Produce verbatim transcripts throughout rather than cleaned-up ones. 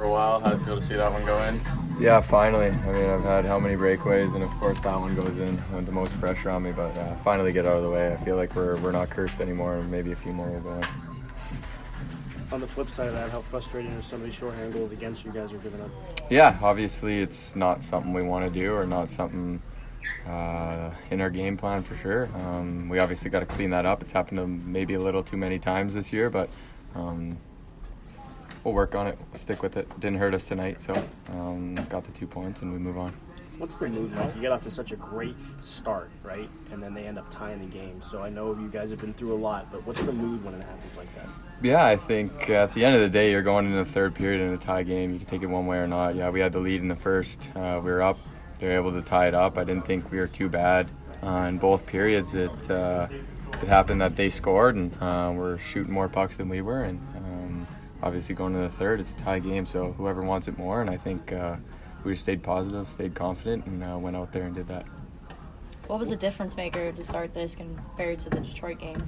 For a while, how'd it feel to see that one go in? Yeah, finally. I mean, I've had how many breakaways, and of course that one goes in with the most pressure on me, but uh, finally get out of the way. I feel like we're we're not cursed anymore, and maybe a few more will go in. On the flip side of that, how frustrating are some of these shorthand goals against you guys are giving up? Yeah, obviously it's not something we want to do or not something uh, in our game plan for sure. Um, we obviously got to clean that up. It's happened to maybe a little too many times this year, but um, we'll work on it. We'll stick with it. Didn't hurt us tonight, so um, got the two points and we move on. What's the mood like? You get off to such a great start, right? And then they end up tying the game. So I know you guys have been through a lot, but what's the mood when it happens like that? Yeah, I think at the end of the day, you're going into the third period in a tie game. You can take it one way or not. Yeah, we had the lead in the first. Uh, we were up. They were able to tie it up. I didn't think we were too bad uh, in both periods. It uh, it happened that they scored, and uh, we're shooting more pucks than we were. And um, obviously going to the third, it's a tie game, so whoever wants it more. And I think uh, we just stayed positive, stayed confident, and uh, went out there and did that. What was a difference maker to start this compared to the Detroit game?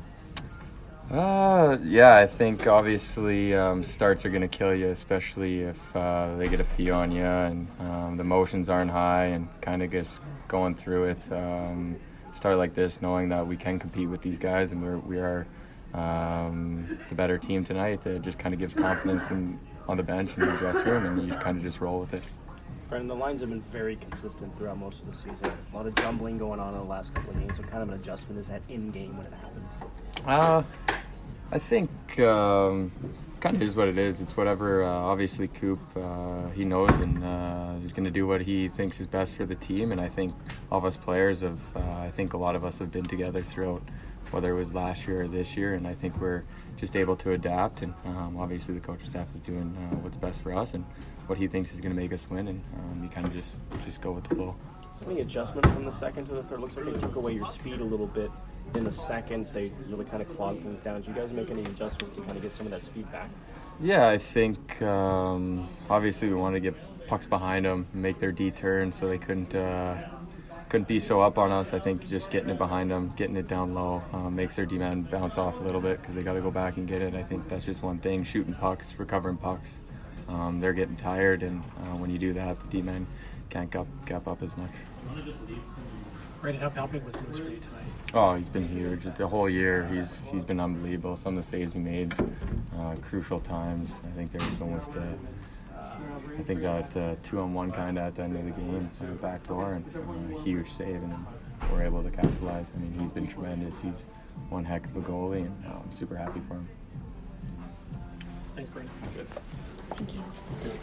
Uh, yeah, I think obviously um, starts are going to kill you, especially if uh, they get a few on you and um, the emotions aren't high and kind of just going through it. Um, start like this, knowing that we can compete with these guys and we're, we are um, the better team tonight. It just kind of gives confidence in, on the bench and the dressing room, and you kind of just roll with it. Brendan, the lines have been very consistent throughout most of the season. A lot of jumbling going on in the last couple of games, so kind of an adjustment is that in-game when it happens? Uh, I think um, kind of is what it is. It's whatever, uh, obviously, Coop, uh, he knows, and uh, he's going to do what he thinks is best for the team. And I think all of us players have, uh, I think a lot of us have been together throughout, whether it was last year or this year, and I think we're just able to adapt. And um, obviously the coaching staff is doing uh, what's best for us and what he thinks is going to make us win, and um, you kind of just, just go with the flow. Any adjustment from the second to the third? Looks like they took away your speed a little bit in the second. They really kind of clogged things down. Did you guys make any adjustments to kind of get some of that speed back? Yeah, I think um, obviously we wanted to get pucks behind them, make their D turn so they couldn't uh, couldn't be so up on us. I think just getting it behind them, getting it down low, uh, makes their D-man bounce off a little bit because they got to go back and get it. I think that's just one thing, shooting pucks, recovering pucks. Um, they're getting tired, and uh, when you do that, the D-man can't gap, gap up as much. Brandon, how palpable was Moose for you tonight? Oh, he's been huge. The whole year, he's he's been unbelievable. Some of the saves he made, uh, crucial times. I think there was almost a, I think that uh, two-on-one kind of at the end of the game, uh, back door, and uh, a huge save, and then we're able to capitalize. I mean, he's been tremendous. He's one heck of a goalie, and uh, I'm super happy for him. Thanks, Brandon. Thank you.